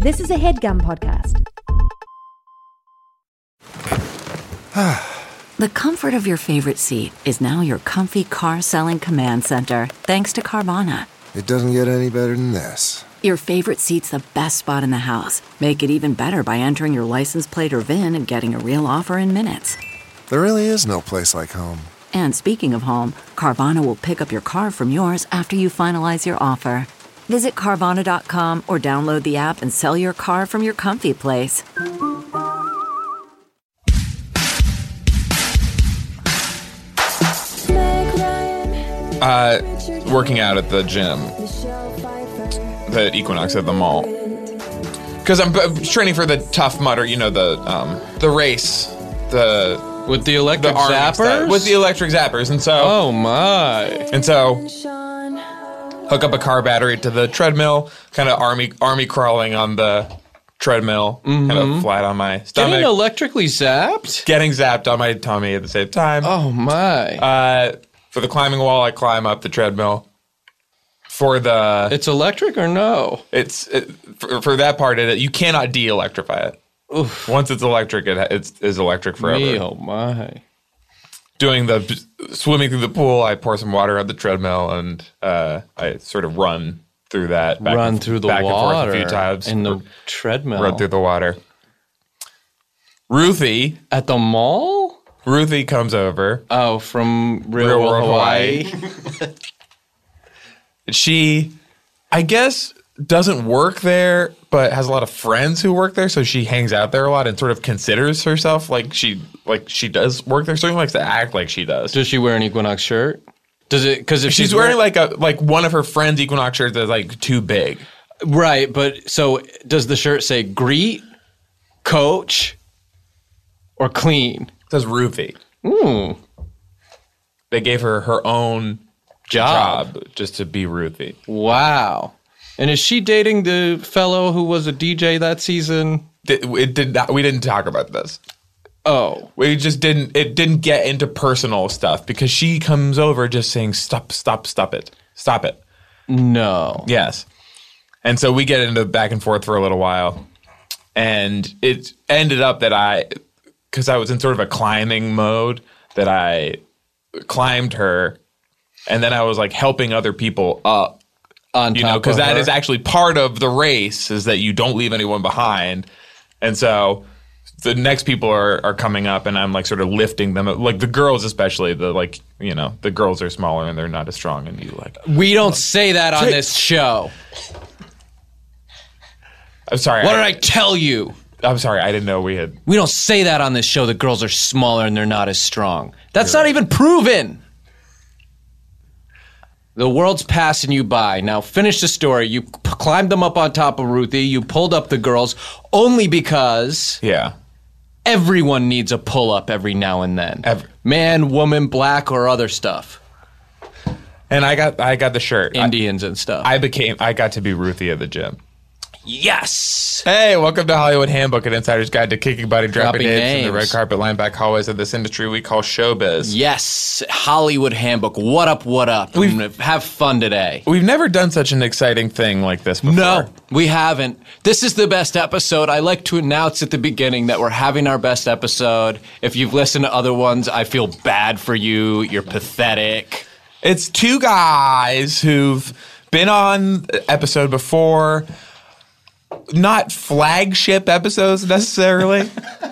This is a HeadGum podcast. The comfort of your favorite seat is now your comfy car-selling command center, thanks to Carvana. It doesn't get any better than this. Your favorite seat's the best spot in the house. Make it even better by entering your license plate or VIN and getting a real offer in minutes. There really is no place like home. And speaking of home, Carvana will pick up your car from yours after you finalize your offer. Visit Carvana.com or download the app and sell your car from your comfy place. Working out at the gym, the Equinox at the mall, because I'm training for the Tough Mudder, you know, the race, with the electric zappers, with the electric zappers, and so hook up a car battery to the treadmill, kind of army crawling on the treadmill, kind of flat on my stomach, getting electrically zapped, getting zapped on my tummy at the same time. Oh my! For the climbing wall, I climb up the treadmill. It's electric or no? For that part of it, you cannot de-electrify it. Oof. Once it's electric, it is electric forever. Me, oh my! Swimming through the pool, I pour some water on the treadmill, and I sort of run through that. Run through the water and forth a few times in the treadmill. Run through the water. Ruthie at the mall. Ruthie comes over. Oh, from Real World Hawaii. She, I guess, doesn't work there, but has a lot of friends who work there, so she hangs out there a lot and sort of considers herself like she does work there. So she likes to act like she does. Does she wear an Equinox shirt? Does it? Because if she's wearing like one of her friends' Equinox shirts that's like too big, right? But so does the shirt say "Greet, Coach," or "Clean"? It says Ruthie. They gave her her own job just to be Ruthie. Wow. And is she dating the fellow who was a DJ that season? We didn't talk about this. Oh. It didn't get into personal stuff because she comes over just saying, stop it. No. Yes. And so we get into back and forth for a little while. And it ended up that because I was in sort of a climbing mode, that I climbed her, and then I was like helping other people up. On top because that is actually part of the race, is that you don't leave anyone behind. And so the next people are coming up, and I'm like sort of lifting them, like the girls especially. The girls are smaller and they're not as strong, and you like. We don't say that on this show. I'm sorry. What did I tell you? I'm sorry, I didn't know we had. We don't say that on this show. The girls are smaller and they're not as strong. That's not even proven. The world's passing you by. Now finish the story. You climbed them up on top of Ruthie. You pulled up the girls only because everyone needs a pull-up every now and then. Man, woman, black, or other stuff. And I got the shirt. Indians and stuff. I got to be Ruthie at the gym. Yes. Hey, welcome to Hollywood Handbook, an insider's guide to kicking butt and dropping names in the red names. carpet line back hallways of this industry we call showbiz. Yes, Hollywood Handbook. What up, what up? Have fun today. We've never done such an exciting thing like this before. No, we haven't. This is the best episode. I like to announce at the beginning that we're having our best episode. If you've listened to other ones, I feel bad for you. You're pathetic. It's two guys who've been on episode before. Not flagship episodes necessarily.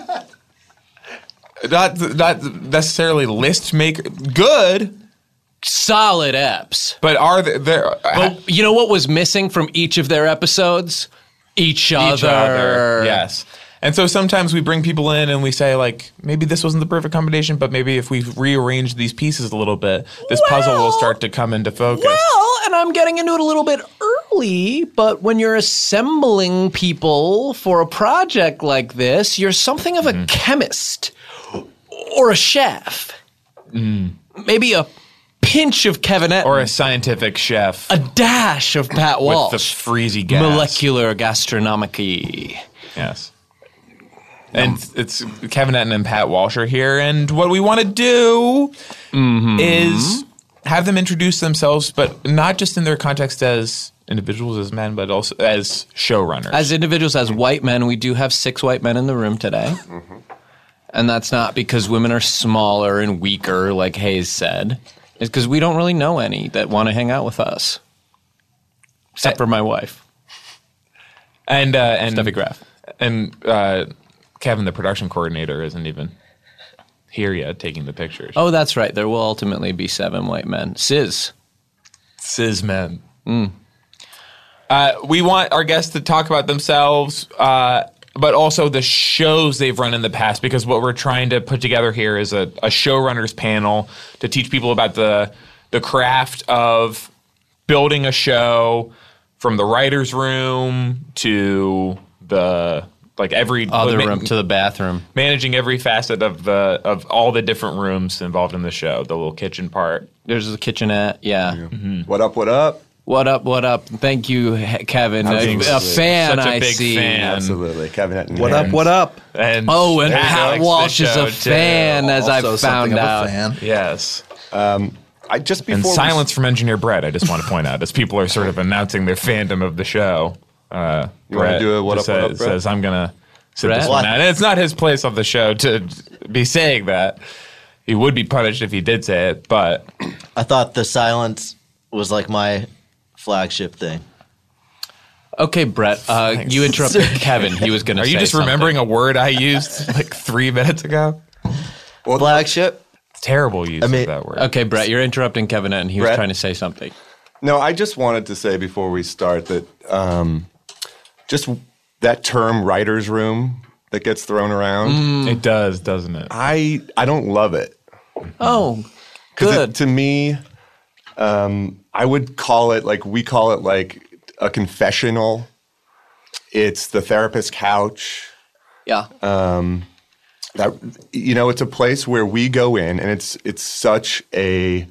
not necessarily list maker. Good. Solid eps. But are there? But you know what was missing from each of their episodes? Each other. Yes. And so sometimes we bring people in and we say, like, maybe this wasn't the perfect combination, but maybe if we rearrange these pieces a little bit, this puzzle will start to come into focus. Well, and I'm getting into it a little bit early, but when you're assembling people for a project like this, you're something of a chemist or a chef. Maybe a pinch of Kevin Etton. Or a scientific chef. A dash of Pat Walsh. With the freezy gas. Molecular gastronomicy. Yes. And it's Kevin Etton and Pat Walsh are here, and what we want to do is have them introduce themselves, but not just in their context as individuals, as men, but also as showrunners. As individuals, as white men, we do have 6 white men in the room today. Mm-hmm. And that's not because women are smaller and weaker, like Hayes said. It's because we don't really know any that want to hang out with us. Except for my wife. And Steffi Graf. And Kevin, the production coordinator, isn't even here yet taking the pictures. Oh, that's right. There will ultimately be 7 white men. Cis men. We want our guests to talk about themselves, but also the shows they've run in the past, because what we're trying to put together here is a showrunners panel to teach people about the craft of building a show, from the writer's room to the every other room to the bathroom, managing every facet of all the different rooms involved in the show. The little kitchen part. There's the kitchenette. Yeah. Mm-hmm. What up? What up? What up? What up? Thank you, Kevin. A fan, such a I big see. fan. Absolutely, Kevin. What up? What up? And Pat Walsh is a fan, as I found out. Fan. Yes. Silence from Engineer Brett, I just want to point out, as people are sort of announcing their fandom of the show. You want to do a what up, Brett? Says, I'm going to sit Brett? this one out. And it's not his place on the show to be saying that. He would be punished if he did say it, but... I thought the silence was like my flagship thing. Okay, Brett, you interrupted Kevin. He was going to say Are you just something. remembering a word I used 3 minutes ago? Flagship? Terrible use of that word. Okay, Brett, you're interrupting Kevin, and he was Brett? trying to say something. No, I just wanted to say before we start that just that term writer's room that gets thrown around. It does, doesn't it? I don't love it. Oh, good. To me, I would call it we call it like a confessional. It's the therapist's couch. Yeah. That it's a place where we go in, and it's such a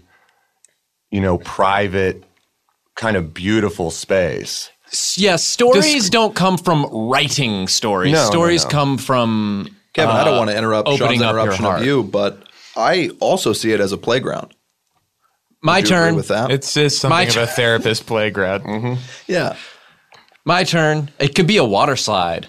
private, kind of beautiful space. Yeah, stories don't come from writing stories. No, stories no. come from Kevin, I don't want to interrupt opening Sean's up your interruption heart. of you, but I also see it as a playground. My Would you agree turn. with that? It's just something of a therapist playground. Mm-hmm. Yeah, My turn. It could be a water slide.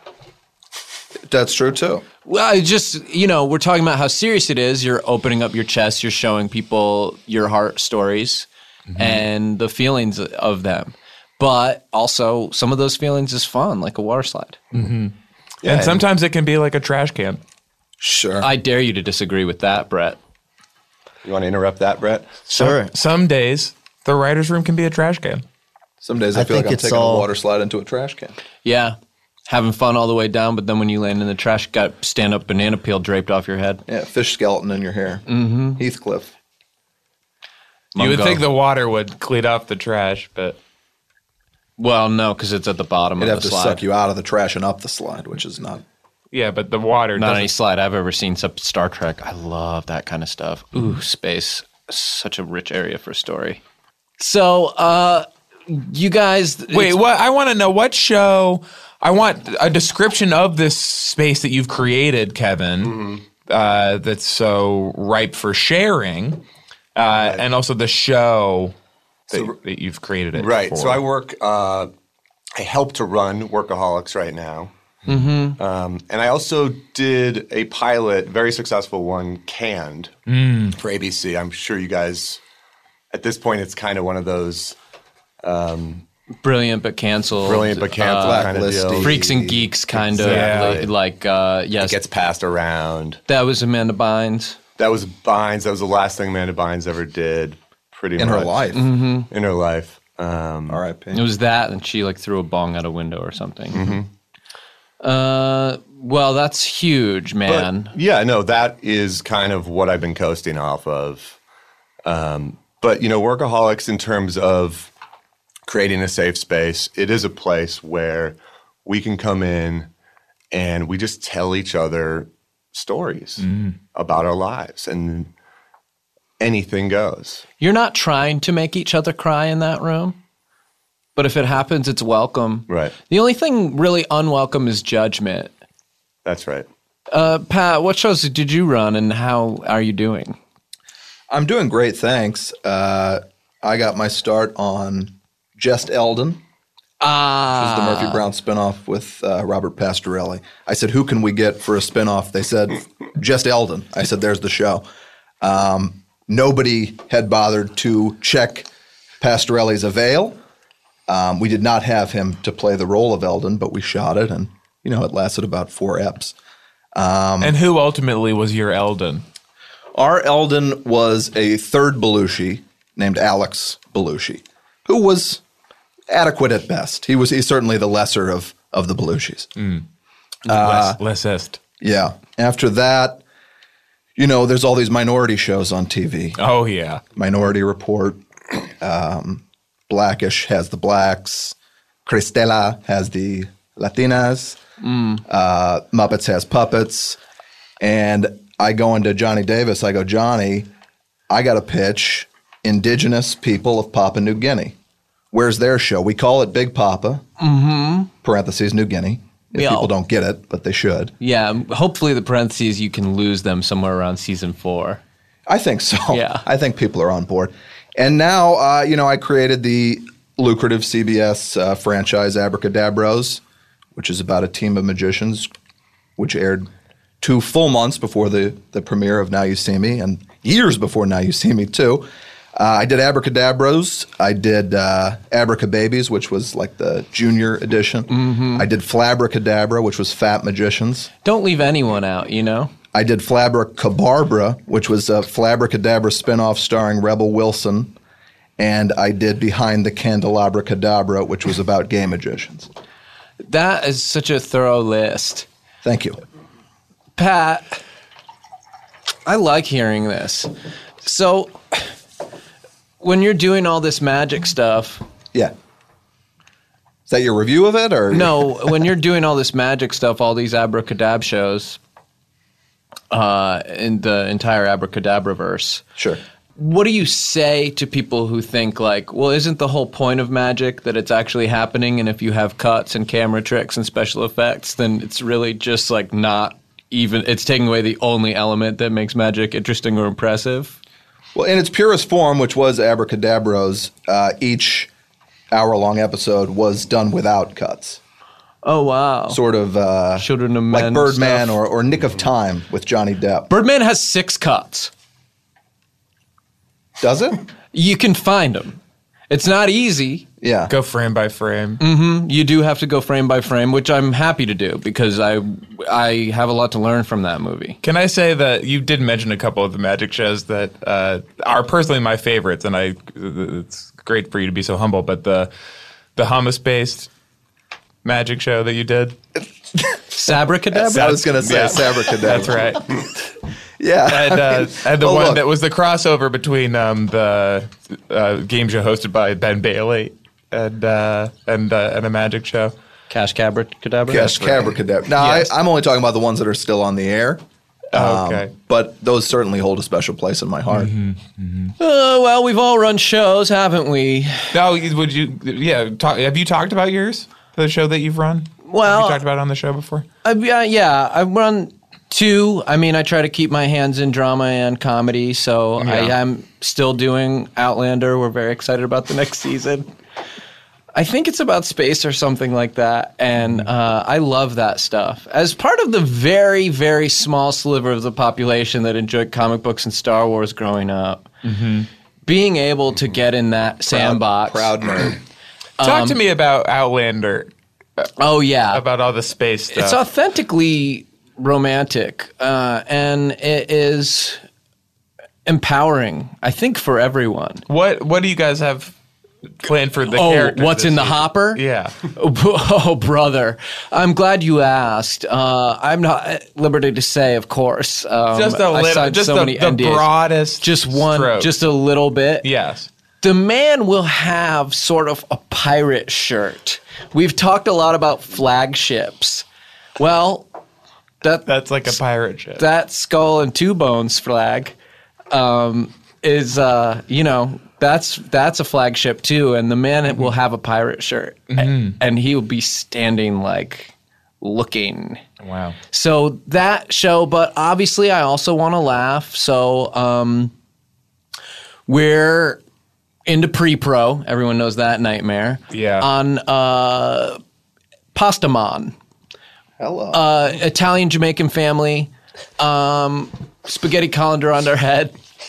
that's true too. Well, we're talking about how serious it is. You're opening up your chest. You're showing people your heart stories and the feelings of them. But also, some of those feelings is fun, like a water slide. Mm-hmm. Yeah, and sometimes it can be like a trash can. Sure. I dare you to disagree with that, Brett. You want to interrupt that, Brett? Sure. Some days, the writer's room can be a trash can. Some days I feel like think I'm it's taking all- a water slide into a trash can. Yeah. Having fun all the way down, but then when you land in the trash, you got stand-up banana peel draped off your head. Yeah, fish skeleton in your hair. Mm-hmm. Heathcliff. You would Mungo. think the water would clean up the trash, but... Well, no, because it's at the bottom It'd of have the to slide. suck you out of the trash and up the slide, which is not. Yeah, but the water Not doesn't... any slide I've ever seen except Star Trek. I love that kind of stuff. Ooh, space. Such a rich area for story. So, you guys... Wait, what? I want to know what show... I want a description of this space that you've created, Kevin, that's so ripe for sharing, and also the show that you've created it Right. for. So I help to run Workaholics right now. Mm-hmm. And I also did a pilot, very successful one, Canned, for ABC. I'm sure you guys, at this point, it's kind of one of those Brilliant but canceled. kind of deal. Freaks and Geeks kind Exactly. of. Yes. It gets passed around. That was Amanda Bynes. That was Bynes. That was the last thing Amanda Bynes ever did, pretty In much. her life. In her life. R.I.P. It was that, and she threw a bong out a window or something. Mm-hmm. Well, that's huge, man. But, yeah, no, that is kind of what I've been coasting off of. But, Workaholics, in terms of creating a safe space, it is a place where we can come in and we just tell each other stories about our lives, and anything goes. You're not trying to make each other cry in that room, but if it happens, it's welcome. Right. The only thing really unwelcome is judgment. That's right. Pat, what shows did you run, and how are you doing? I'm doing great, thanks. I got my start on Just Eldon, which is the Murphy Brown spinoff with Robert Pastorelli. I said, who can we get for a spinoff? They said, Just Eldon. I said, there's the show. Nobody had bothered to check Pastorelli's avail. We did not have him to play the role of Eldon, but we shot it, and it lasted about 4 eps. And who ultimately was your Eldon? Our Eldon was a third Belushi named Alex Belushi, who was adequate at best. He's certainly the lesser of the Belushis. Lessest. Yeah. After that, there's all these minority shows on TV. Oh, yeah. Minority Report. Blackish has the blacks. Cristela has the Latinas. Muppets has puppets. And I go into Johnny Davis. I go, Johnny, I got a pitch. Indigenous people of Papua New Guinea. Where's their show? We call it Big Papa, parentheses, New Guinea. People don't get it, but they should. Yeah, hopefully the parentheses, you can lose them somewhere around season 4. I think so. Yeah. I think people are on board. And now, I created the lucrative CBS franchise Abracadabros, which is about a team of magicians, which aired 2 full months before the premiere of Now You See Me, and years before Now You See Me, too. I did Abracadabros. I did Abracababies, which was like the junior edition. I did Flabracadabra, which was Fat Magicians. Don't leave anyone out, I did Flabracabarbra, which was a Flabracadabra spinoff starring Rebel Wilson. And I did Behind the Candelabra Cadabra, which was about gay magicians. That is such a thorough list. Thank you. Pat, I like hearing this. So, when you're doing all this magic stuff... Yeah. Is that your review of it, or...? No, when you're doing all this magic stuff, all these Abracadab shows, in the entire Abracadabraverse... Sure. What do you say to people who think like, well, isn't the whole point of magic that it's actually happening, and if you have cuts and camera tricks and special effects, then it's really just like not even, it's taking away the only element that makes magic interesting or impressive? Well, in its purest form, which was Abracadabros, each hour-long episode was done without cuts. Oh, wow. Sort of Children of like Men Birdman stuff. or Nick of Time with Johnny Depp. Birdman has 6 cuts. Does it? You can find them. It's not easy. Yeah. Go frame by frame. You do have to go frame by frame, which I'm happy to do because I have a lot to learn from that movie. Can I say that you did mention a couple of the magic shows that are personally my favorites, and it's great for you to be so humble, but the hummus-based magic show that you did? Sabracadabra? I was going to say Sabracadabra. That's right. Yeah. And the Well, one look. that was the crossover between the game show hosted by Ben Bailey and a magic show. Cash Cabracadabra? Yes, Cabracadabra. Now, Yes. I'm only talking about the ones that are still on the air. Okay. But those certainly hold a special place in my heart. Well, we've all run shows, haven't we? Now, would you? Yeah. Have you talked about yours? The show that you've run? Well, have you talked about it on the show before? Yeah, I've run 2. I mean, I try to keep my hands in drama and comedy, so I am still doing Outlander. We're very excited about the next season. I think it's about space or something like that, and I love that stuff. As part of the very, very small sliver of the population that enjoyed comic books and Star Wars growing up, being able to get in that sandbox. Proud nerd. Talk to me about Outlander. Oh, yeah. About all the space stuff. It's authentically romantic, and it is empowering, I think, for everyone. What do you guys have planned for the characters? What's this in the season? hopper? Yeah. Oh, brother. I'm glad you asked. I'm not at liberty to say, of course. Just a I little, signed just so many the NDAs. broadest Just one, stroke. just a little bit. Yes. The man will have sort of a pirate shirt. We've talked a lot about flagships. Well, That's like a pirate ship. that Skull and Two Bones flag is, that's a flagship too. And the man will have a pirate shirt, and he will be standing like looking. Wow. So that show, but obviously I also want to laugh. So we're into pre-pro. Everyone knows that nightmare. Yeah. On Pastamon. Hello. Italian Jamaican family. Spaghetti colander on their head.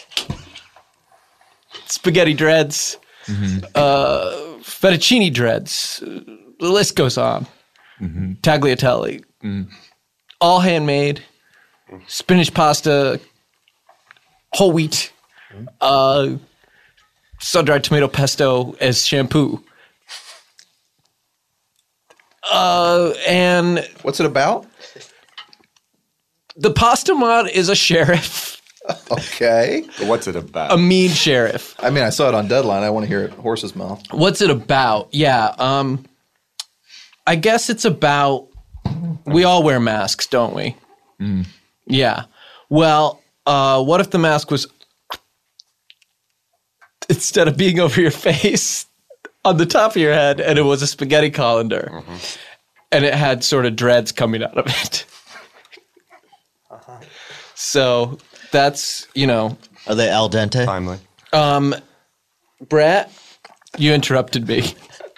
Spaghetti dreads. Fettuccine dreads. The list goes on. Tagliatelle. All handmade. Spinach pasta. Whole wheat. Sun-dried tomato pesto as shampoo. And What's it about? the Pastamon is a sheriff, Okay. What's it about? a mean sheriff. I mean, I saw it on Deadline. I want to hear it horse's mouth. What's it about? Yeah, I guess it's about, we all wear masks, don't we? Yeah. Well, what if the mask was, instead of being over your face, on the top of your head, and it was a spaghetti colander, and it had sort of dreads coming out of it. So that's, Are they al dente? Timely. Brett, you interrupted me.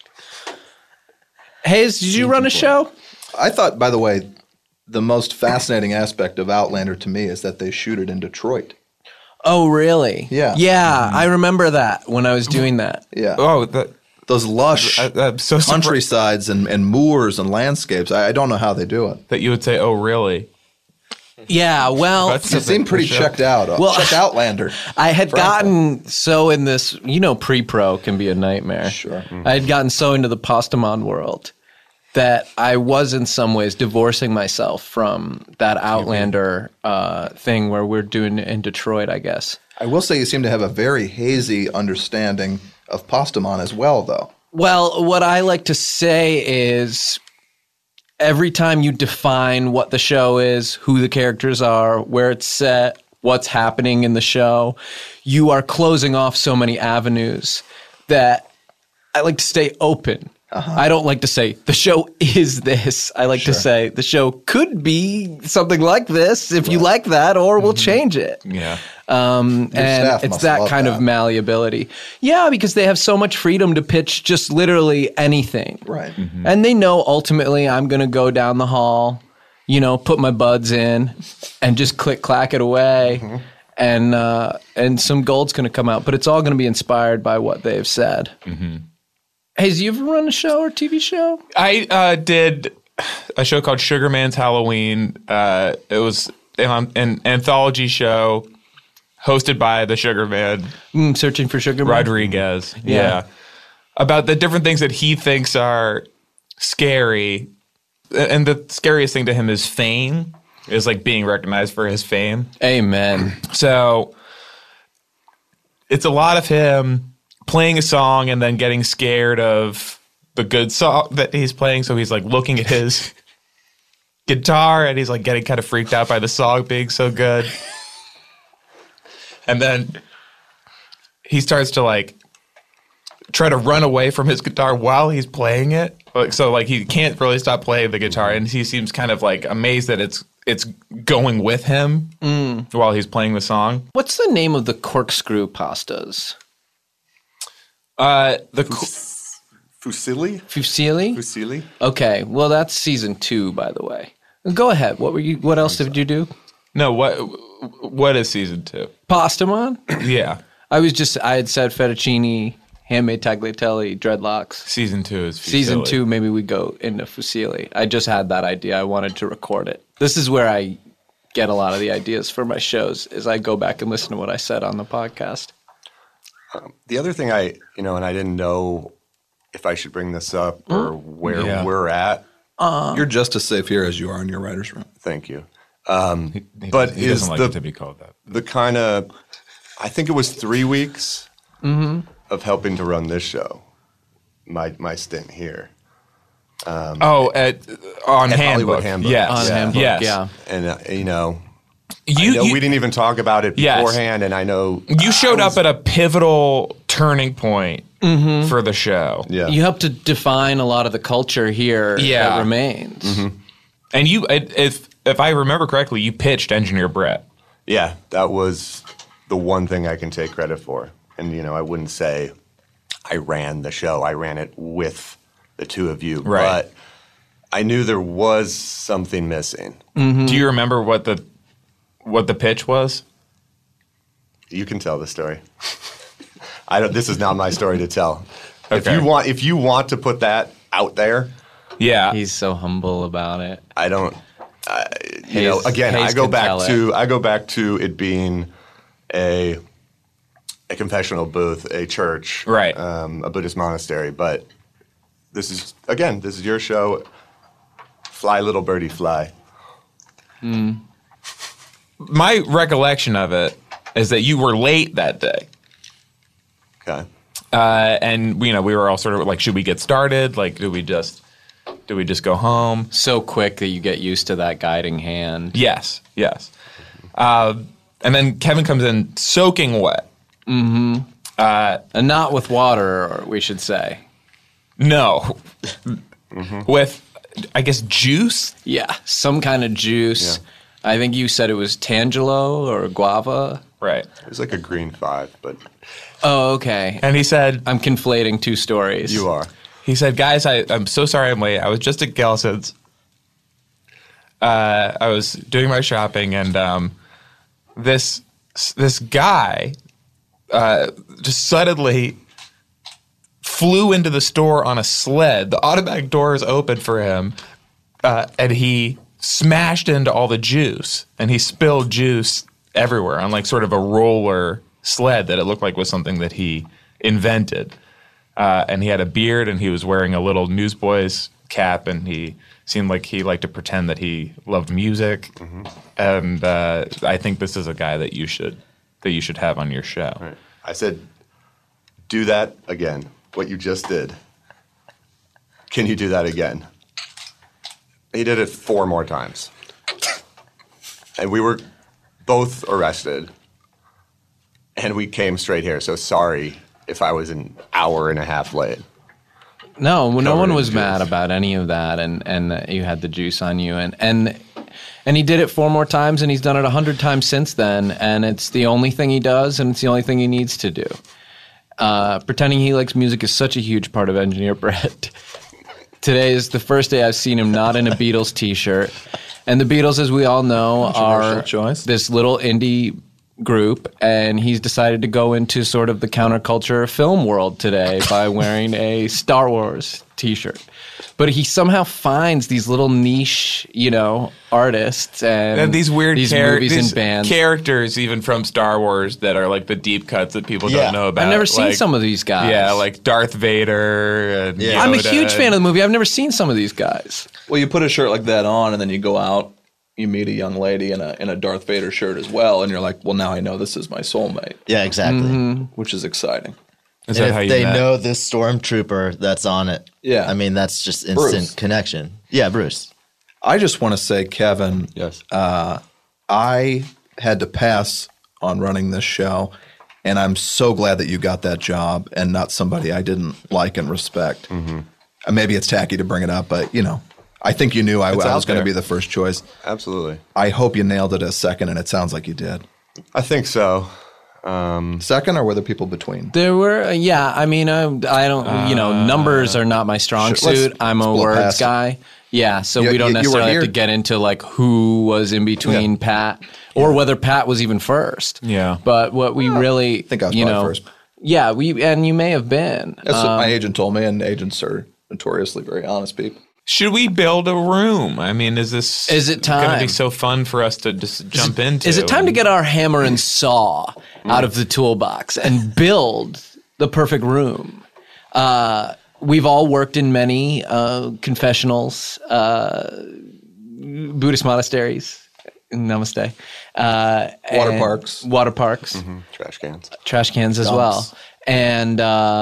Hayes, did you run a show? I thought, by the way, the most fascinating aspect of Outlander to me is that they shoot it in Detroit. Oh, really? Yeah. Yeah, I remember that when I was doing that. Yeah. Oh, Those lush I'm so surprised countrysides and moors and landscapes. I don't know how they do it. that you would say, "Oh, really?" Yeah, well, That's They seem pretty checked out. Well, Check Outlander. I had gotten so in this, pre-pro can be a nightmare. Sure. I had gotten so into the Pastamon world that I was in some ways divorcing myself from that Outlander thing where we're doing it in Detroit, I guess. I will say you seem to have a very hazy understanding of Pastamon as well, though. Well, what I like to say is every time you define what the show is, who the characters are, where it's set, what's happening in the show, you are closing off so many avenues that I like to stay open. I don't like to say the show is this. I like to say the show could be something like this if you like that, or we'll change it. Yeah. And staff it's must that love kind that. of malleability. Yeah, because they have so much freedom to pitch just literally anything. Right. And they know ultimately I'm going to go down the hall, put my buds in and just click clack it away. And some gold's going to come out, but it's all going to be inspired by what they've said. Hey, have you ever run a show or TV show? I did a show called Sugar Man's Halloween. It was an anthology show hosted by the Sugar Man, Searching for Sugar Man? Rodriguez. Yeah. About the different things that he thinks are scary. And the scariest thing to him is fame, is like being recognized for his fame. Amen. So it's a lot of him playing a song and then getting scared of the good song that he's playing. So he's like looking at his guitar and he's like getting kind of freaked out by the song being so good. And then he starts to like try to run away from his guitar while he's playing it. So like he can't really stop playing the guitar, and he seems kind of like amazed that it's going with him while he's playing the song. What's the name of the corkscrew pastas? Fusilli? Fusilli? Okay, well that's season 2, by the way. Go ahead. What else did you do? No, what is season 2? Pastamon? Yeah. I had said fettuccine, handmade tagliatelle, dreadlocks. Season 2 is Fusilli. Season 2, maybe we go into Fusilli. I just had that idea. I wanted to record it. This is where I get a lot of the ideas for my shows, is I go back and listen to what I said on the podcast. The other thing and I didn't know if I should bring this up or where we're at. You're just as safe here as you are in your writer's room. Thank you. But he doesn't like it to be called that. The kind of, I think it was 3 weeks of helping to run this show, my stint here. On at Handbook. Hollywood Handbook. Yes. On Handbook, Yes. yeah. And, I know You we didn't even talk about it Yes. beforehand, and I know you showed up at a pivotal turning point for the show. Yeah. You helped to define a lot of the culture here Yeah. that remains. And you, if I remember correctly, you pitched Engineer Brett. Yeah, that was the one thing I can take credit for. And, I wouldn't say I ran the show. I ran it with the two of you. Right. But I knew there was something missing. Do you remember what the pitch was? You can tell the story. This is not my story to tell. Okay. If you want to put that out there, Yeah. He's so humble about it. I don't. Hayes- again, Hayes I go can tell back to it being a confessional booth, a church, Right. A Buddhist monastery. But this is your show. Fly, little birdie, fly. My recollection of it is that you were late that day. Okay. And we were all sort of like, should we get started? Like, do we just go home? So quick that you get used to that guiding hand. Yes. And then Kevin comes in soaking wet. And not with water, we should say. No. With, I guess, juice? Yeah, some kind of juice. Yeah. I think you said it was tangelo or guava. Right. It was like a green 5, but Oh, okay. And he said, I'm conflating two stories. you are. He said, guys, I'm so sorry I'm late. I was just at Gelson's. I was doing my shopping, and this guy just suddenly flew into the store on a sled. The automatic doors opened for him, and he smashed into all the juice, and he spilled juice everywhere on like sort of a roller sled that it looked like was something that he invented. And he had a beard, and he was wearing a little Newsboys cap, and he seemed like he liked to pretend that he loved music. And I think this is a guy that you should have on your show. Right. I said, do that again. What you just did. Can you do that again? He did it 4 more times. And we were both arrested. And we came straight here. So sorry if I was an hour and a half late. No Covered one in was juice. mad about any of that, and that you had the juice on you, and he did it 4 more times, and he's done it 100 times since then, and it's the only thing he does, and it's the only thing he needs to do. Pretending he likes music is such a huge part of Engineer Brett. Today is the first day I've seen him not in a Beatles t-shirt, and the Beatles, as we all know, are Controversial choice. this little indie group, and he's decided to go into sort of the counterculture film world today by wearing a Star Wars t-shirt. But he somehow finds these little niche, artists and these weird movies and bands. characters, even from Star Wars, that are like the deep cuts that people don't know about. I've never seen Like, some of these guys. Yeah, like Darth Vader. And Yeah. I'm a Yoda huge fan of the movie. I've never seen some of these guys. Well, you put a shirt like that on, and then you go out, you meet a young lady in a Darth Vader shirt as well, and you're like, well, now I know this is my soulmate, Yeah, exactly. which is exciting. Is And that how if you they met? know this stormtrooper that's on it, Yeah. I mean, that's just instant Bruce. connection. Yeah, Bruce. I just want to say, Kevin, Yes. I had to pass on running this show, and I'm so glad that you got that job and not somebody I didn't like and respect. Maybe it's tacky to bring it up, but I think you knew I It's was out going to there. be the first choice. Absolutely. I hope you nailed it as second, and it sounds like you did. I think so. Second, or were there people between? There were, I mean, I don't, numbers are not my strong Sure, let's suit. I'm a blow words past it. guy. Yeah, so You- we don't you were necessarily have here. to get into like who was in between Pat or whether Pat was even first. Yeah. But what we really, I think I was probably first. Yeah, and you may have been. That's what my agent told me, and agents are notoriously very honest people. Should we build a room? I mean, is it going to time? be so fun for us to just jump into? Is it time to get our hammer and saw out of the toolbox and build the perfect room? We've all worked in many confessionals, Buddhist monasteries. Namaste. Water parks. Water parks. Trash cans. Trash cans as Dumps. well. And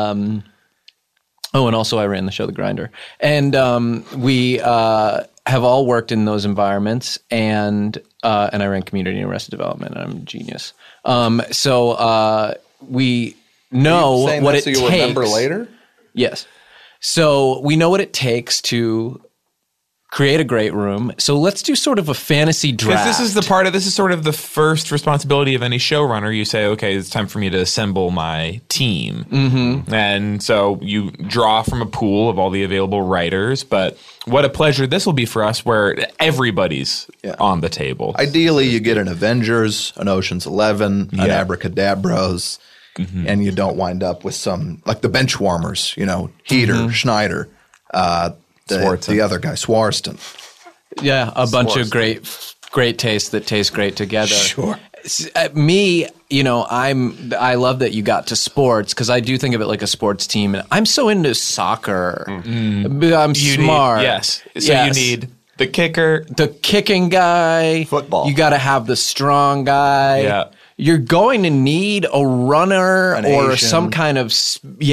and also I ran the show The Grinder. And we have all worked in those environments, and I ran community and arrested development, and I'm a genius. So we know Saying what that it so you takes. remember later? Yes. So we know what it takes to create a great room. So let's do sort of a fantasy draft. Because this is sort of the first responsibility of any showrunner. You say, okay, it's time for me to assemble my team. Mm-hmm. And so you draw from a pool of all the available writers. But what a pleasure this will be for us where everybody's on the table. Ideally, you get an Avengers, an Ocean's 11, an Abracadabros, and you don't wind up with some, like the Benchwarmers, Heater, Schneider, the other guy, Swarston. Yeah, a bunch of great tastes that taste great together. Sure. Me, I love that you got to sports because I do think of it like a sports team. And I'm so into soccer. I'm smart. You need the kicker. The kicking guy. Football. You got to have the strong guy. Yeah. You're going to need a runner or Asian. some kind of, did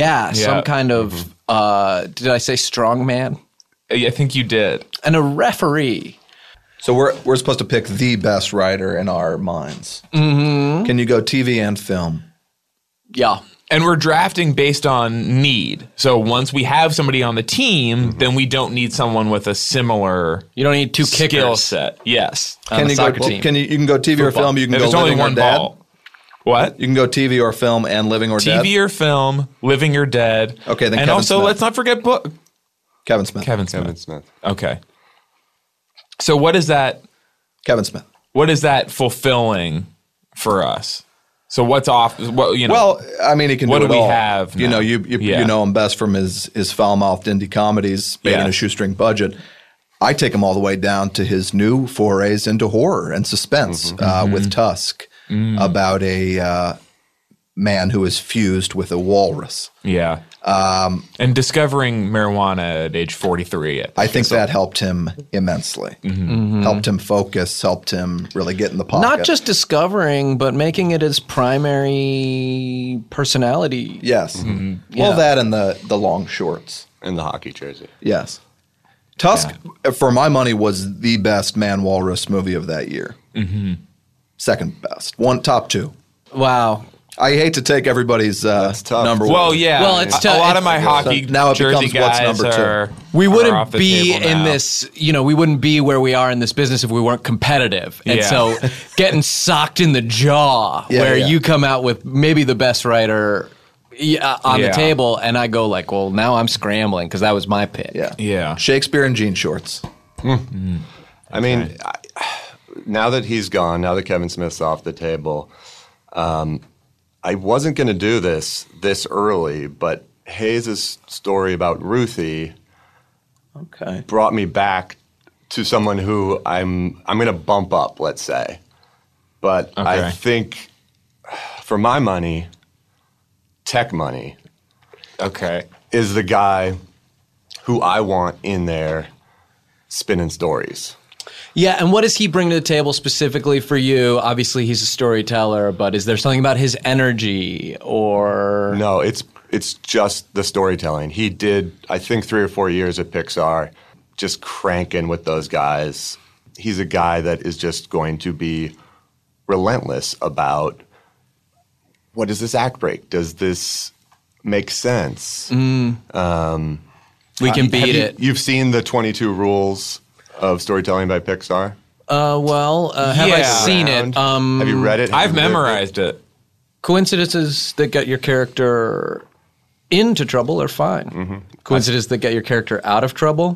I say strong man? I think you did. And a referee. So we're supposed to pick the best writer in our minds. Mm-hmm. Can you go TV and film? Yeah. And we're drafting based on need. So once we have somebody on the team, then we don't need someone with a similar You don't need two skill kickers. set. Yes. On the soccer team. You can go TV or film. You can There's go only living or one dead. ball. What? You can go TV or film and living or dead. TV or film, living or dead. Okay, then and Kevin also Smith. let's not forget book. Kevin Smith. Kevin Smith. Kevin Smith. Okay. So what is that? Kevin Smith. What is that fulfilling for us? So what's off? Well, I mean, he can what do do it we all. have You now? know, you know him best from his foul-mouthed indie comedies made in a Yes. shoestring budget. I take him all the way down to his new forays into horror and suspense with Tusk, about a man who is fused with a walrus. Yeah. And discovering marijuana at age 43. I think that helped him immensely. Helped him focus, helped him really get in the pocket. Not just discovering, but making it his primary personality. Yes. Yeah. Well, that and the long shorts. In the hockey jersey. Yes. Tusk, for my money, was the best Man Walrus movie of that year. Second best. Top two. Wow. I hate to take everybody's tough. number one. Well, yeah. Well, it's a lot of my it's- hockey so now it jersey becomes what's guys number two. are. We are off wouldn't the be table in now. this, we wouldn't be where we are in this business if we weren't competitive. And Yeah. so getting socked in the jaw where you come out with maybe the best writer on the Yeah. table and I go like, well, now I'm scrambling because that was my pick. Yeah. Yeah. Shakespeare in jean shorts. I mean, now that he's gone, now that Kevin Smith's off the table, I wasn't going to do this early, but Hayes' story about Ruthie Okay. brought me back to someone who I'm going to bump up, let's say. But I Okay. think, for my money, Tech Money Okay. is the guy who I want in there spinning stories. Yeah, and what does he bring to the table specifically for you? Obviously, he's a storyteller, but is there something about his energy or... No, it's just the storytelling. He did, I think, 3 or 4 years at Pixar, just cranking with those guys. He's a guy that is just going to be relentless about, what does this act break? Does this make sense? We can beat it. You've seen the 22 rules of storytelling by Pixar? Have I Yeah. seen it? Have you read it? Have I've you lived it? memorized it. Coincidences that get your character into trouble are fine. Coincidences that get your character out of trouble,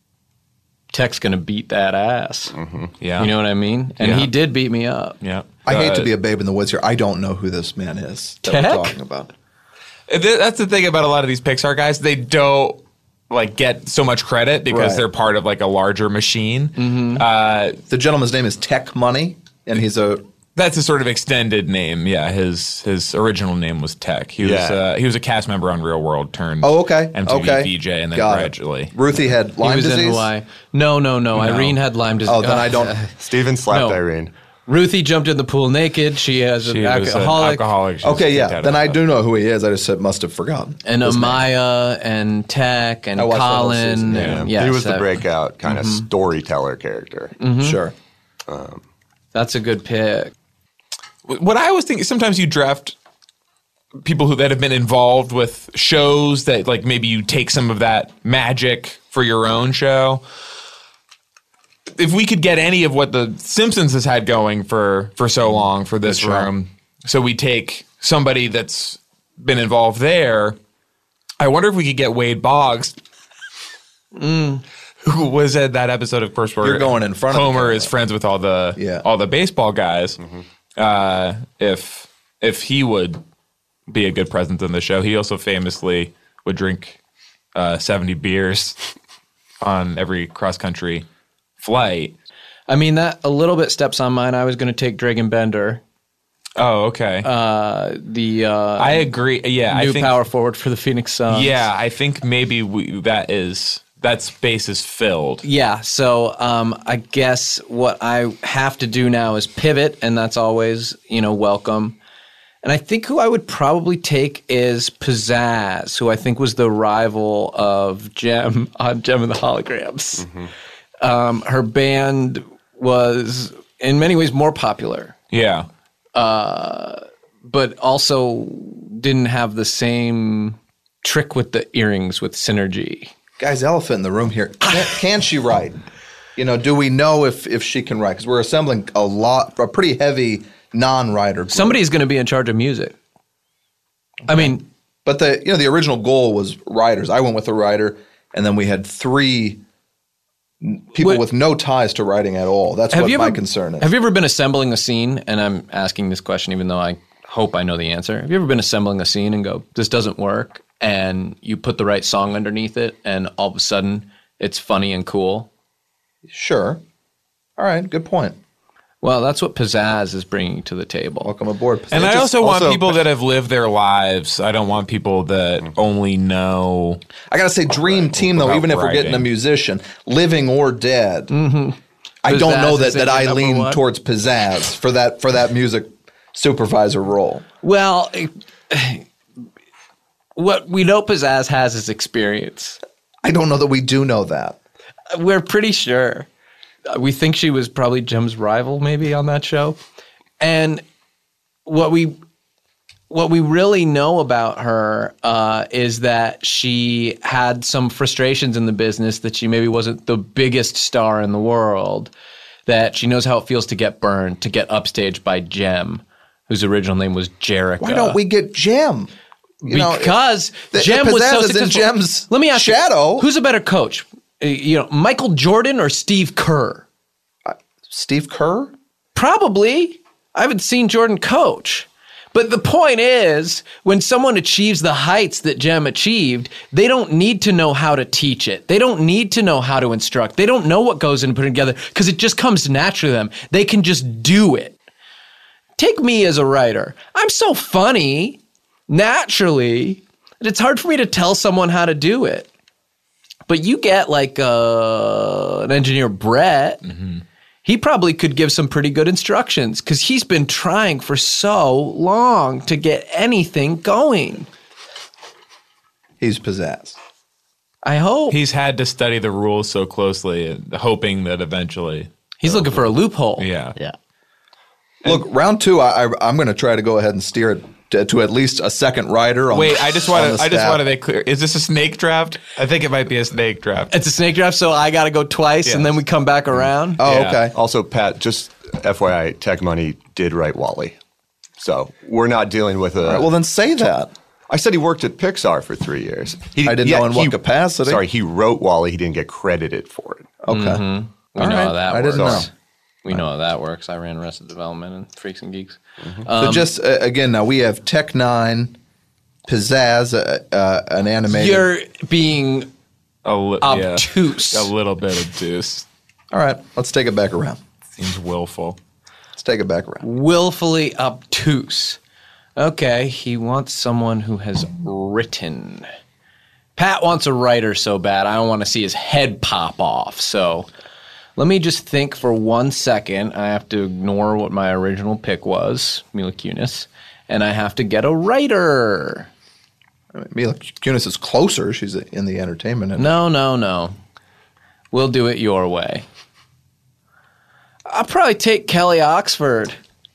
Tech's going to beat that ass. Yeah. You know what I mean? And Yeah. he did beat me up. Yeah. I hate to be a babe in the woods here. I don't know who this man is that Tech? we're talking about. That's the thing about a lot of these Pixar guys. They don't get so much credit because Right. they're part of a larger machine. The gentleman's name is Tech Money, and he's a That's a sort of extended name. Yeah, his original name was Tech. He was a cast member on Real World turned MTV okay. VJ, and then Got it. gradually. Ruthie had Lyme He was disease. in Hawaii. No. Irene had Lyme disease. Oh, then I don't. Steven slapped No. Irene. Ruthie jumped in the pool naked. She has an She was an alcoholic. alcoholic. She was Okay, kicked yeah. out of Then the I club. do know who he is. I just must have forgotten. And Amaya and Tech and I watched that whole Colin. season, and- He was the breakout kind of storyteller character. Sure. That's a good pick. What I always think is sometimes you draft people that have been involved with shows that maybe you take some of that magic for your own show. if we could get any of what the Simpsons has had going for so long for this room, so we take somebody that's been involved there. I wonder if we could get Wade Boggs, who was at that episode, of course, where You're going in front of Homer the is friends with all the baseball guys. If he would be a good presence in the show. He also famously would drink 70 beers on every cross-country flight. I mean, that a little bit steps on mine. I was going to take Dragan Bender. Oh, okay. I agree. Yeah, new I think power forward for the Phoenix Suns. Yeah, I think maybe that space is filled. Yeah, so I guess what I have to do now is pivot, and that's always, welcome. And I think who I would probably take is Pizzazz, who I think was the rival of Jem on Jem and the Holograms. Her band was, in many ways, more popular. Yeah. But also didn't have the same trick with the earrings with Synergy. Guys, elephant in the room here. Can she write? Do we know if she can write? Because we're assembling a pretty heavy non-writer group. Somebody's going to be in charge of music. I mean, but the original goal was writers. I went with a writer, and then we had 3 people with no ties to writing at all. That's what my concern is. Have you ever been assembling a scene? And I'm asking this question even though I hope I know the answer. Have you ever been assembling a scene and go, this doesn't work, and you put the right song underneath it, and all of a sudden it's funny and cool? Sure. All right, good point. Well, that's what Pizzazz is bringing to the table. Welcome aboard, Pizzazz. And I also want people that have lived their lives. I don't want people that only know. I got to say, dream team, though, even if we're getting a musician, living or dead. I don't know that I lean towards Pizzazz for that music supervisor role. Well, what we know Pizzazz has is experience. I don't know that we do know that. We're pretty sure. We think she was probably Jem's rival maybe on that show. And what we really know about her is that she had some frustrations in the business, that she maybe wasn't the biggest star in the world, that she knows how it feels to get burned, to get upstaged by Jem, whose original name was Jerica. Why don't we get Jem? Because Jem was so successful. Jem's Let me ask shadow. You, who's a better coach? Michael Jordan or Steve Kerr? Steve Kerr? Probably. I haven't seen Jordan coach. But the point is, when someone achieves the heights that Jem achieved, they don't need to know how to teach it. They don't need to know how to instruct. They don't know what goes into putting it together because it just comes naturally to them. They can just do it. Take me as a writer. I'm so funny, naturally, that it's hard for me to tell someone how to do it. But you get like an engineer, Brett. He probably could give some pretty good instructions because he's been trying for so long to get anything going. He's Pizzazz. I hope. He's had to study the rules so closely, and hoping that eventually he's looking for a loophole. Yeah. Look, round 2, I'm going to try to go ahead and steer it to at least a second rider. I just want to make clear. Is this a snake draft? I think it might be a snake draft. It's a snake draft, so I got to go twice, and then we come back around. Oh, okay. Also, Pat, just FYI, Tech Money did write Wall-E. So we're not dealing with a... All right, well, then say that. I said he worked at Pixar for 3 years. I didn't know in what capacity. Sorry, he wrote Wall-E. He didn't get credited for it. Okay. We know how that works. I didn't know. We know how that works. I ran Arrested Development and Freaks and Geeks. So just, again, now we have Tech 9, Pizzazz, an animated... You're being obtuse. A little bit obtuse. All right, let's take it back around. Seems willful. Let's take it back around. Willfully obtuse. Okay, he wants someone who has written. Pat wants a writer so bad, I don't want to see his head pop off, so... Let me just think for 1 second. I have to ignore what my original pick was, Mila Kunis, and I have to get a writer. Mila Kunis is closer. She's in the entertainment industry. No. We'll do it your way. I'll probably take Kelly Oxford.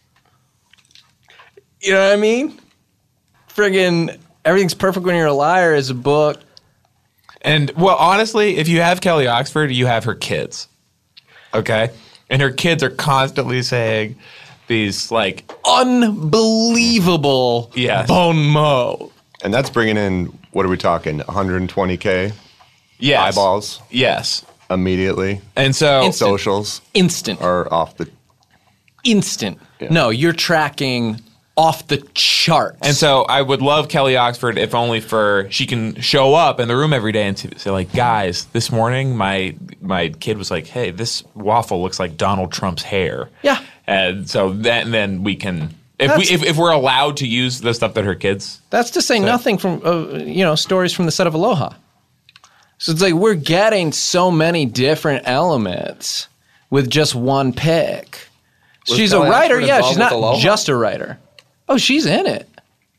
You know what I mean? Friggin' Everything's Perfect When You're a Liar is a book. And, well, honestly, if you have Kelly Oxford, you have her kids. Okay. And her kids are constantly saying these like Unbelievable Yes. bon mot. And that's bringing in, what are we talking, 120K yes. eyeballs Yes. immediately? And so Instant. Socials Instant. are off the... Instant. Yeah. No, you're tracking off the charts. And so I would love Kelly Oxford if only for she can show up in the room every day and say like, guys, this morning my kid was like, hey, this waffle looks like Donald Trump's hair. Yeah. And so then we can if we're allowed to use the stuff that her kids. That's to say nothing from stories from the set of Aloha. So it's like we're getting so many different elements with just one pick. Was She's a Kelly writer, Oxford yeah. involved She's with not Aloha? just a writer. Oh, she's in it.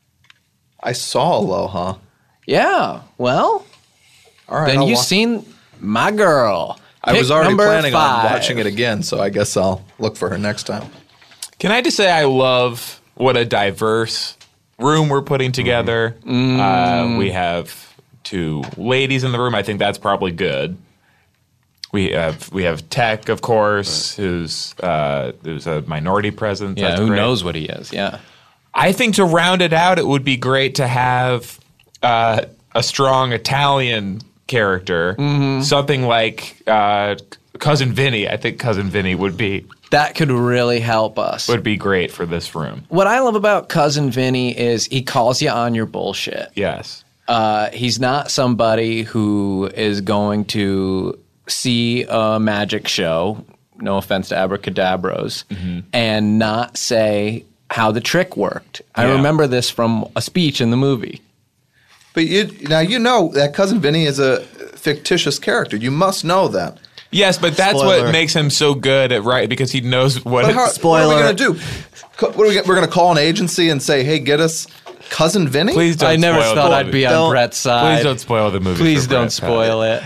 I saw Aloha. Yeah. Well, All right. then I'll you've wa- seen my girl. I was Pick already number planning 5. on watching it again, so I guess I'll look for her next time. Can I just say I love what a diverse room we're putting together. We have 2 ladies in the room. I think that's probably good. We have Tech, of course, who's a minority presence. Yeah, That's who great. knows what he is? Yeah. I think to round it out, it would be great to have a strong Italian character, something like Cousin Vinny. I think Cousin Vinny would be That could really help us. great for this room. What I love about Cousin Vinny is he calls you on your bullshit. Yes. He's not somebody who is going to see a magic show, no offense to abracadabros, and not say how the trick worked. I Yeah. remember this from a speech in the movie. But you know that Cousin Vinny is a fictitious character. You must know that. Yes, but that's Spoiler. what makes him so good at writing because he knows what. But what are Spoiler. we going to do? We're going to call an agency and say, "Hey, get us Cousin Vinny." Please don't. I never spoil thought the I'd movie. be on Don't- Brett's side. Please don't spoil the movie. Please for don't Brett. spoil it.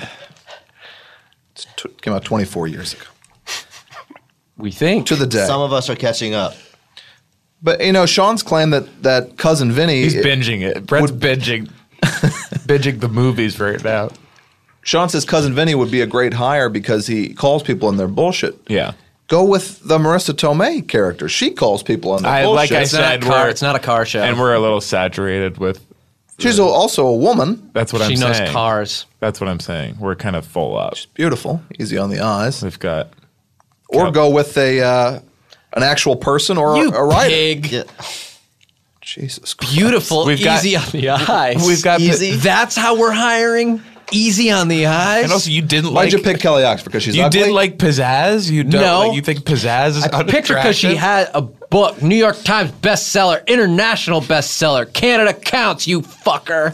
Came out 24 years ago We think. to the day. Some of us are catching up. But Sean's claim that Cousin Vinny. He's binging it. Brett's binging the movies right now. Sean says Cousin Vinny would be a great hire because he calls people on their bullshit. Yeah. Go with the Marissa Tomei character. She calls people on their bullshit. Like I It's not, said, a car, we're- it's not a car show. and we're a little saturated with. She's also a woman. That's what she I'm knows saying. cars. That's what I'm saying. We're kind of full up. Beautiful, easy on the eyes. We've got. Or Yep. go with an actual person or You a writer. pig. Yeah. Jesus Christ. Beautiful, We've got- easy on the eyes. We've got Easy. That's how we're hiring? Easy on the eyes? And also, you didn't Why'd like. you pick Kelly Oxford? Because she's You ugly? didn't like pizzazz. You don't. No. Like, you think pizzazz is I picked her because she unattractive? had a book, New York Times bestseller, international bestseller. Canada counts, you fucker.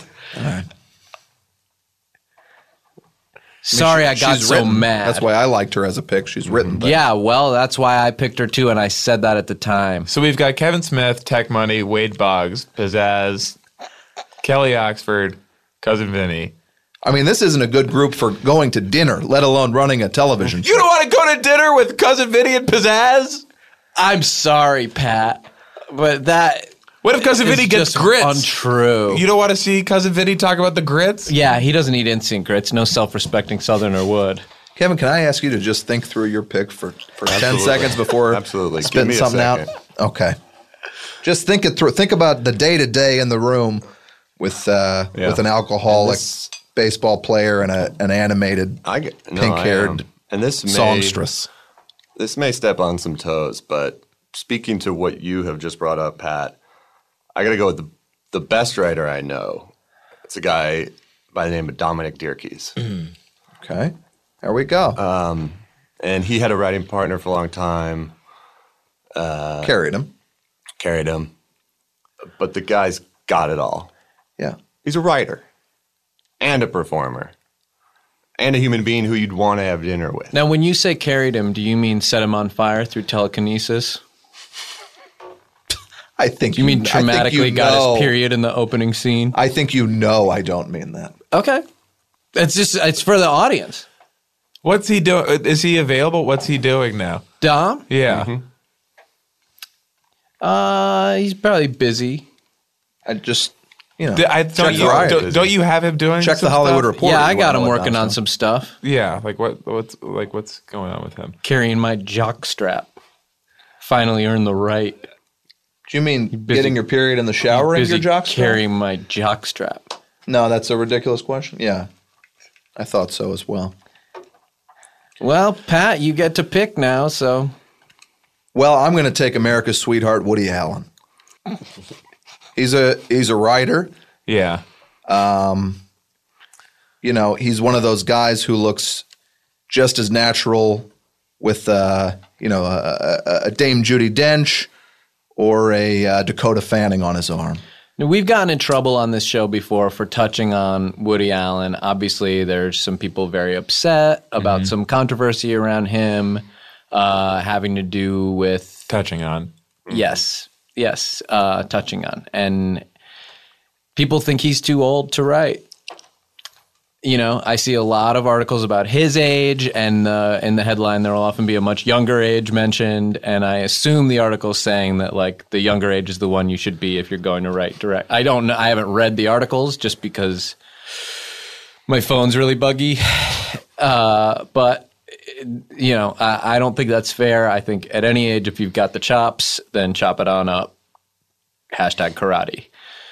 Sorry, I got She's so written. mad. That's why I liked her as a pick. She's written. things. Yeah, well, that's why I picked her too, and I said that at the time. So we've got Kevin Smith, Tech Money, Wade Boggs, pizzazz, Kelly Oxford, Cousin Vinny. I mean, this isn't a good group for going to dinner, let alone running a television show. You don't want to go to dinner with Cousin Vinny and pizzazz? I'm sorry, Pat, but that What if Cousin is Vinny gets just grits? untrue. You don't want to see Cousin Vinny talk about the grits? Yeah, he doesn't eat instant grits. No self-respecting Southerner would. Kevin, can I ask you to just think through your pick for 10 seconds before Absolutely. Give spitting me a something out? second. Okay. Just think it through. Think about the day-to-day in the room with an alcoholic this- baseball player and an animated pink-haired and this may, songstress. This may step on some toes, but speaking to what you have just brought up, Pat, I got to go with the best writer I know. It's a guy by the name of Dominic Dierkes. Okay. There we go. And he had a writing partner for a long time, Carried him. carried him. But the guy's got it all. Yeah. He's a writer and a performer and a human being who you'd want to have dinner with. Now, when you say carried him, do you mean set him on fire through telekinesis? I think You mean I think dramatically you got know. his period in the opening scene? I think you know I don't mean that. Okay. It's for the audience. What's he doing? Is he available? What's he doing now? Dom? Yeah. He's probably busy. I just You know, Don't you have him doing? check some the Hollywood stuff? Reporter. Yeah, I You got wanna him know what working Dom's on doing. some stuff. Yeah, like what's going on with him? Carrying my jock strap. Finally earned the right. Do you mean busy- getting your period in the shower in Busy your jock strap? carrying my jock strap. No, that's a ridiculous question. Yeah, I thought so as well. Well, Pat, you get to pick now, so Well, I'm going to take America's sweetheart, Woody Allen. He's a writer. Yeah. You know, he's one of those guys who looks just as natural with, a Dame Judi Dench or a Dakota Fanning on his arm. now, we've gotten in trouble on this show before for touching on Woody Allen. Obviously, there's some people very upset about some controversy around him having to do with Touching on. yes, touching on, and people think he's too old to write. You know, I see a lot of articles about his age, and in the headline there will often be a much younger age mentioned, and I assume the article is saying that like the younger age is the one you should be if you're going to write direct. I don't know. I haven't read the articles just because my phone's really buggy, but you know, I don't think that's fair. I think at any age, if you've got the chops, then chop it on up. Hashtag karate.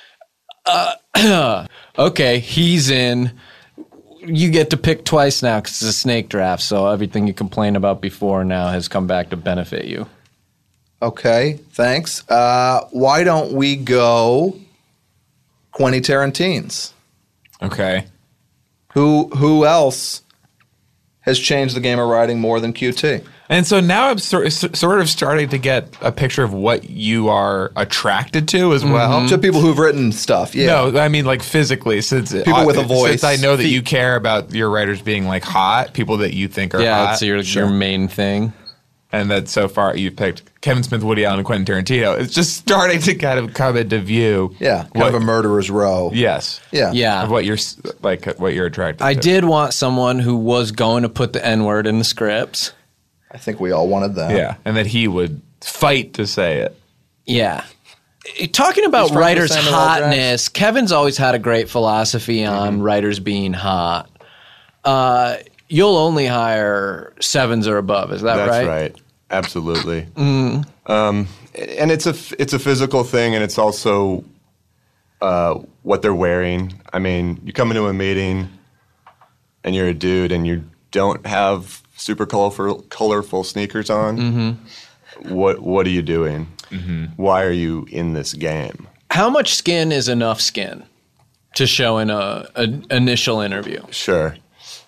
Okay, he's in. You get to pick twice now because it's a snake draft, so everything you complained about before now has come back to benefit you. Okay, thanks. Why don't we go Quentin Tarantino's? Okay. Who else has changed the game of writing more than QT? And so now I'm sort of starting to get a picture of what you are attracted to as well. To people who've written stuff, yeah. No, I mean like physically, since People with a voice. Since I know that you care about your writers being like hot, people that you think are Yeah, hot, that's your main thing. and that so far you've picked Kevin Smith, Woody Allen, and Quentin Tarantino. It's just starting to kind of come into view. Yeah, kind of a murderer's row. Yes. Yeah. Yeah. Of what you're attracted to. I did want someone who was going to put the N-word in the scripts. I think we all wanted that. Yeah, and that he would fight to say it. Yeah. Talking about friends with writers' Samuel L. Jackson. hotness, Kevin's always had a great philosophy on writers being hot. You'll only hire 7s or above, is that That's right? right. Absolutely. And it's a physical thing, and it's also what they're wearing. I mean, you come into a meeting, and you're a dude, and you don't have super colorful sneakers on. What are you doing? Why are you in this game? How much skin is enough skin to show in an initial interview? Sure.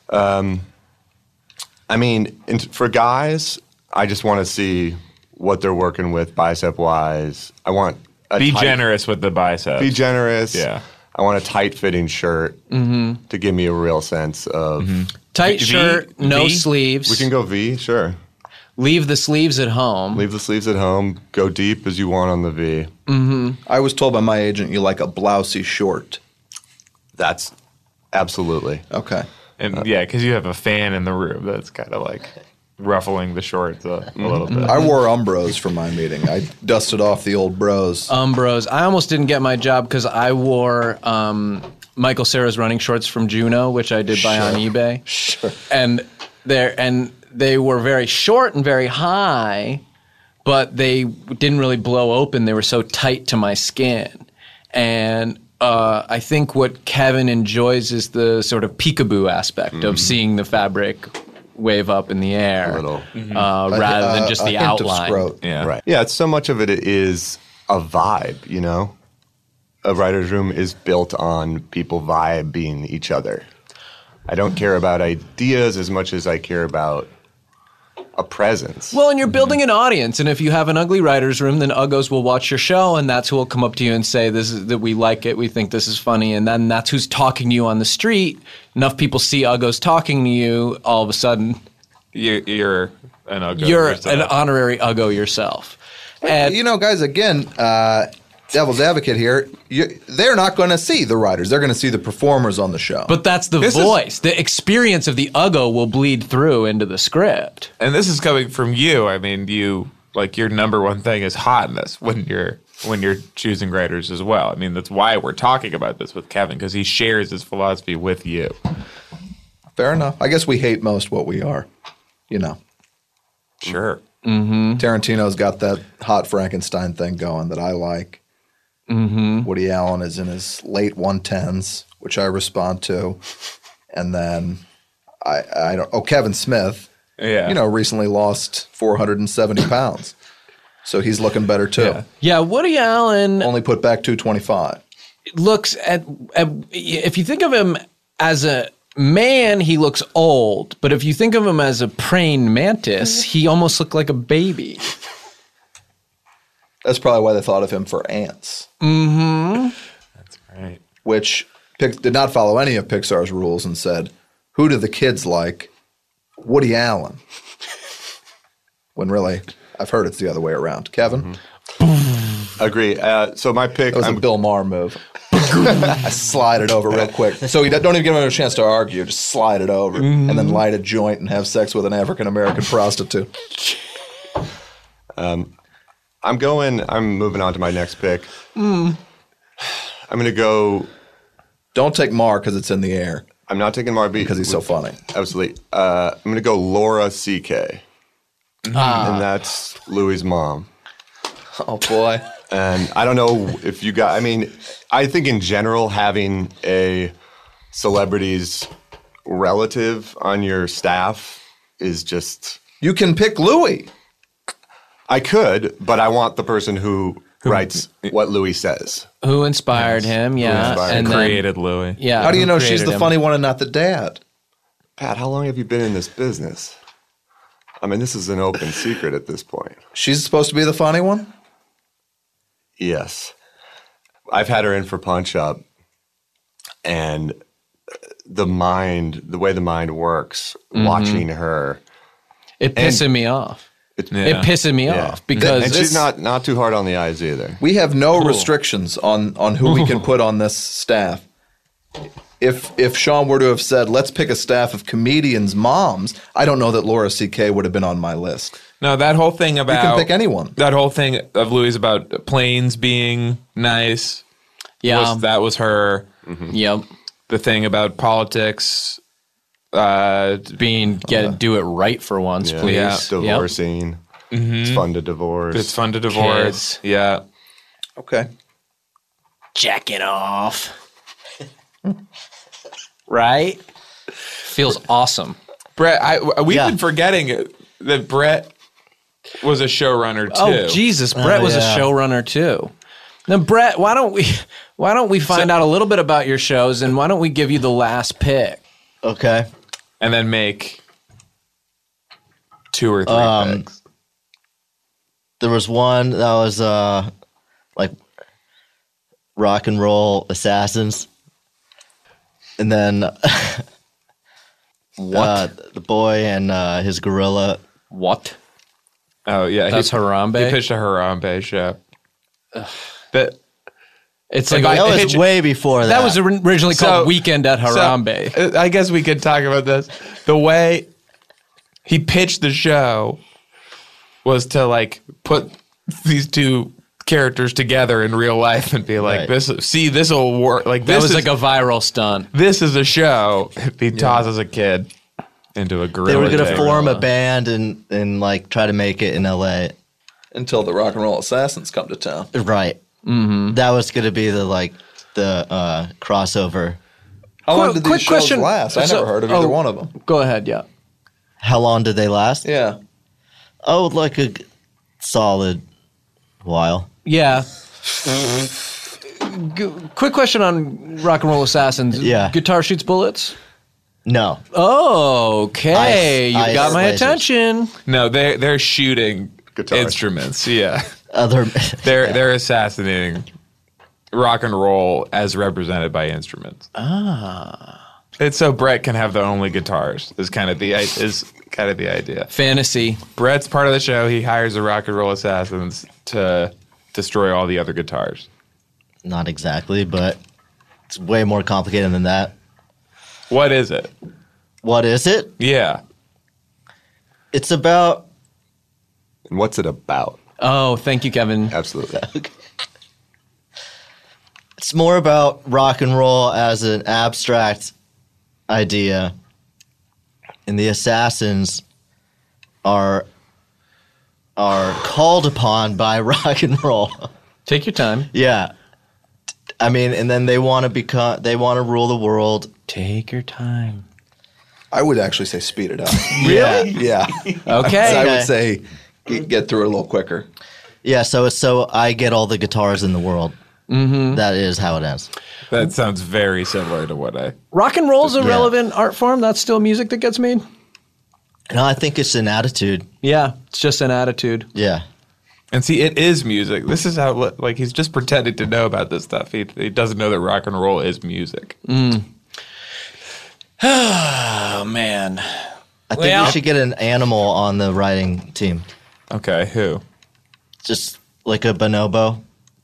I mean, for guys, I just want to see what they're working with bicep-wise. I want Be generous with the biceps. Be generous. Yeah. I want a tight-fitting shirt to give me a real sense of. Tight V- shirt, no V? sleeves. We can go V, sure. Leave the sleeves at home. Leave the sleeves at home. Go deep as you want on the V. I was told by my agent you like a blousey short. That's absolutely. Okay. And yeah, because you have a fan in the room that's kind of like ruffling the shorts a little bit. I wore Umbros for my meeting. I dusted off the old bros. Umbros. I almost didn't get my job because I wore Michael Cera's running shorts from Juno, which I did buy on eBay. Sure. And they were very short and very high, but they didn't really blow open. They were so tight to my skin. And I think what Kevin enjoys is the sort of peekaboo aspect of seeing the fabric wave up in the air, A little. rather than just the hint of outline. scrote. Yeah. Right. Yeah, it's so much of it is a vibe, you know? A writer's room is built on people vibing each other. I don't care about ideas as much as I care about a presence. Well, and you're building an audience, and if you have an ugly writer's room, then uggos will watch your show, and that's who will come up to you and say, "This is that we like it, we think this is funny," and then that's who's talking to you on the street. Enough people see uggos talking to you, all of a sudden, You're an uggo you're yourself. an honorary uggo yourself. And You know, guys, again, devil's advocate here, they're not going to see the writers. They're going to see the performers on the show. but that's the This is- voice. The experience of the uggo will bleed through into the script. And this is coming from you. I mean, your number one thing is hotness when you're when you're choosing writers as well. I mean, that's why we're talking about this with Kevin, because he shares his philosophy with you. Fair enough. I guess we hate most what we are, you know. Sure. Tarantino's got that hot Frankenstein thing going that I like. Woody Allen is in his late 110s, which I respond to. And then I don't. Oh, Kevin Smith, Yeah. you know, recently lost 470 pounds, so he's looking better too. Yeah. Yeah, Woody Allen Only put back 225. looks at if you think of him as a man, he looks old. But if you think of him as a praying mantis, he almost looked like a baby. That's probably why they thought of him for Ants, That's right. which did not follow any of Pixar's rules and said, "Who do the kids like? Woody Allen." When really, I've heard it's the other way around. Kevin, Agree. So my pick. that was a Bill Maher move. I slide it over real quick. So you don't even give him a chance to argue. Just slide it over and then light a joint and have sex with an African-American prostitute. I'm moving on to my next pick. I'm going to go. Don't take Maher because it's in the air I'm not taking Marby because he's so funny. Absolutely. I'm going to go Laura C.K. And that's Louis' mom. Oh, boy. And I don't know if you got, I mean, I think in general, having a celebrity's relative on your staff is just. You can pick Louis. I could, but I want the person who writes what Louis says. Who inspired him? Yeah, inspired and him. then- Created Louis. yeah. How do you who know she's created the him? funny one and not the dad? Pat, how long have you been in this business? I mean, this is an open secret at this point. She's supposed to be the funny one? Yes. I've had her in for Punch Up, and the way the mind works, watching her. It pissed me off. It pissed me off because And she's not too hard on the eyes either. We have no restrictions on who we can put on this staff. If Sean were to have said, let's pick a staff of comedians' moms, I don't know that Laura C.K. would have been on my list. No, that whole thing about You can pick anyone. That whole thing of Louis about planes being nice. yeah, That was her. yep, The thing about politics. do it right for once, Yeah. please. Yeah. Divorcing. It's fun to divorce. It's fun to divorce. Kids. Yeah. Okay. Jacking off, right? Feels awesome. Brett, we've Yeah. been forgetting that Brett was a showrunner too. Oh Jesus, Brett was a yeah. showrunner too. Now, Brett, why don't we find out a little bit about your shows, and why don't we give you the last pick? Okay. And then make 2 or 3 picks. There was one that was like Rock and Roll Assassins. And then the boy and his gorilla. What? Oh yeah, That's Harambe? He pitched a Harambe show. But It's like That was way before that. that was originally called So- Weekend at Harambe. So, I guess we could talk about this. The way he pitched the show was to like put these two characters together in real life and be like, Right. this will work. Like That this was is like a viral stunt. this is a show. He tosses a kid into a gorilla. They were going to tank. form a band and like try to make it in LA. Until the Rock and Roll Assassins come to town. Right. Mm-hmm. That was going to be the crossover. How long did Quick these shows question. last? I never heard of either one of them. Go ahead, yeah. How long did they last? Yeah. Oh, like a solid while. Yeah. Quick question on Rock and Roll Assassins. Yeah. Guitar shoots bullets? No. Okay. You Ice got my lasers. attention. No, they're shooting Guitars. instruments. Yeah, Other. they're assassinating rock and roll as represented by instruments. It's so Brett can have the only guitars. Is kind of the idea. Fantasy. Brett's part of the show. He hires the rock and roll assassins to destroy all the other guitars. Not exactly, but it's way more complicated than that. What is it? What is it? Yeah. It's about And what's it about? Oh, thank you, Kevin. Absolutely. It's more about rock and roll as an abstract idea, and the assassins are called upon by rock and roll. Take your time. Yeah, I mean, and then they want to rule the world. Take your time. I would actually say speed it up. Really? Yeah. Okay. I would say get through it a little quicker. Yeah, so I get all the guitars in the world. Mm-hmm. That is how it ends. That sounds very similar to what I. Rock and roll's a relevant art form. That's still music that gets made. No, I think it's an attitude. Yeah, it's just an attitude. Yeah. And see, it is music. This is how, like, he's just pretending to know about this stuff. He doesn't know that rock and roll is music. Oh, man. I think we should get an animal on the writing team. Okay, who? Just like a bonobo.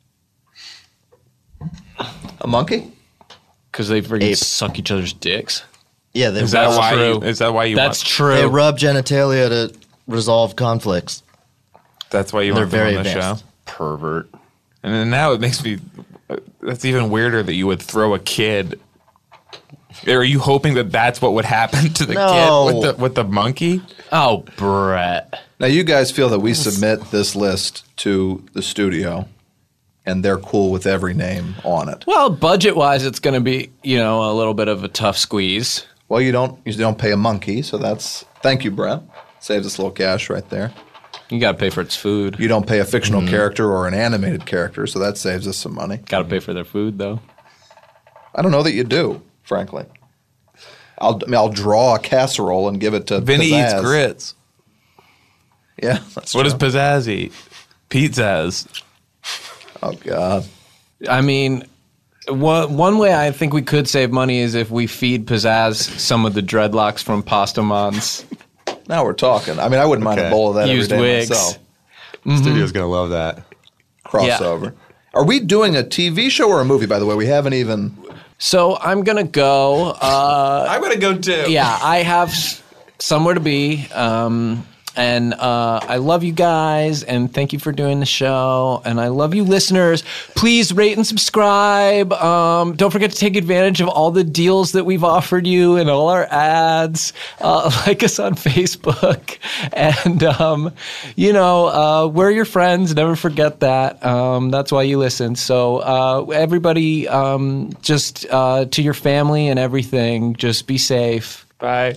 A monkey? Because they freaking Ape. suck each other's dicks. Yeah, they Is that rub, why? true. Is that why you? That's want, true. they rub genitalia to resolve conflicts. That's why you They're want them very on the advanced. show. Pervert. And then now it makes me. That's even weirder that you would throw a kid. Are you hoping that that's what would happen to the No. kid with the monkey? Oh, Brett. Now, you guys feel that we submit this list to the studio, and they're cool with every name on it. Well, budget-wise, it's going to be, a little bit of a tough squeeze. Well, you don't pay a monkey, so that's thank you, Brent. Saves us a little cash right there. You got to pay for its food. You don't pay a fictional character or an animated character, so that saves us some money. Got to pay for their food, though. I don't know that you do, frankly. I'll draw a casserole and give it to Vinny Pizzazz. eats grits. Yeah, that's What true. does Pizzazz eat? Pizzazz. Oh God. I mean, one way I think we could save money is if we feed Pizzazz some of the dreadlocks from Pastamans. Now we're talking. I mean, I wouldn't mind a Okay. bowl of that Used every day wigs. myself. Studio's going to love that. Crossover. Are we doing a TV show or a movie, by the way? We haven't even... So I'm going to go. I'm gonna go too. Yeah, I have somewhere to be. And I love you guys, and thank you for doing the show. And I love you, listeners. Please rate and subscribe. Don't forget to take advantage of all the deals that we've offered you and all our ads. Like us on Facebook. And, we're your friends. Never forget that. That's why you listen. So everybody, just to your family and everything, just be safe. Bye.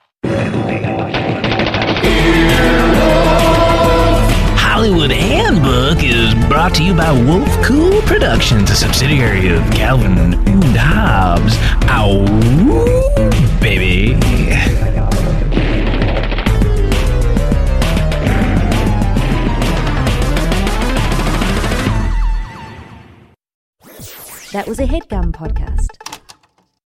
Hollywood Handbook is brought to you by Wolf Cool Productions, a subsidiary of Calvin and Hobbes. Ow, baby. That was a HeadGum podcast.